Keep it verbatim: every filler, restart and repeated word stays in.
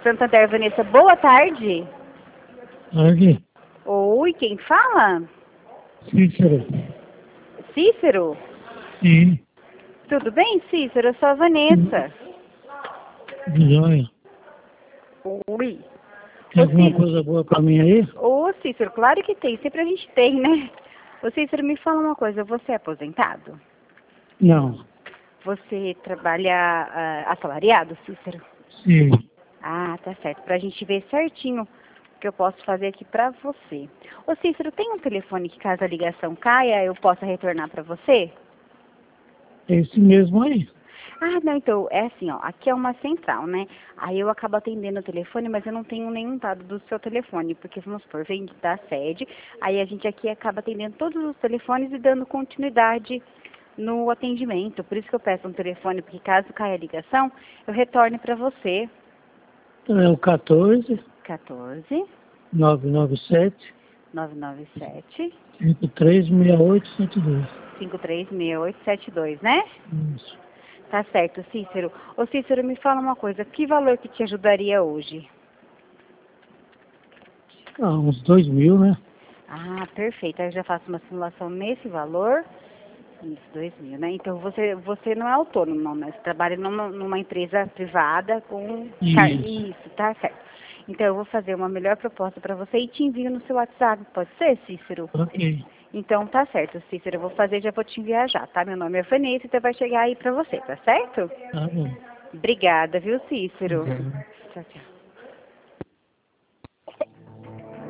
Santander, Vanessa, boa tarde. Tarde. Oi, quem fala? Cícero. Cícero? Sim. Tudo bem, Cícero? Eu sou a Vanessa. De joia. Oi. Tem Ô, alguma Cícero. coisa boa pra mim aí? Ô, Cícero, claro que tem. Sempre a gente tem, né? Ô, Cícero, me fala uma coisa. Você é aposentado? Não. Você trabalha ah, assalariado, Cícero? Sim. Ah, tá certo. Pra gente ver certinho o que eu posso fazer aqui pra você. Ô, Cícero, tem um telefone que caso a ligação caia, eu possa retornar pra você? Esse mesmo aí. Ah, não, então, é assim, ó, aqui é uma central, né? Aí eu acabo atendendo o telefone, mas eu não tenho nenhum dado do seu telefone, porque, vamos supor, vem da sede, aí a gente aqui acaba atendendo todos os telefones e dando continuidade no atendimento. Por isso que eu peço um telefone, porque caso caia a ligação, eu retorne para você. É o quatorze, quatorze, nove nove sete, nove nove sete, cinco três seis oito sete dois. cinco três seis oito sete dois, né? Isso. Tá certo, Cícero. Ô, Cícero, me fala uma coisa, que valor que te ajudaria hoje? Ah, uns dois mil, né? Ah, perfeito. Aí eu já faço uma simulação nesse valor. Isso, dois mil, né? Então você, você não é autônomo, não, né? Você trabalha numa, numa empresa privada com... car- Isso. Isso, tá certo. Então eu vou fazer uma melhor proposta para você e te envio no seu WhatsApp. Pode ser, Cícero? Ok. Então tá certo, Cícero. Eu vou fazer e já vou te enviar já, tá? Meu nome é Vanessa, então vai chegar aí para você, tá certo? Tá bom. Obrigada, viu, Cícero? Obrigado. Tchau, tchau.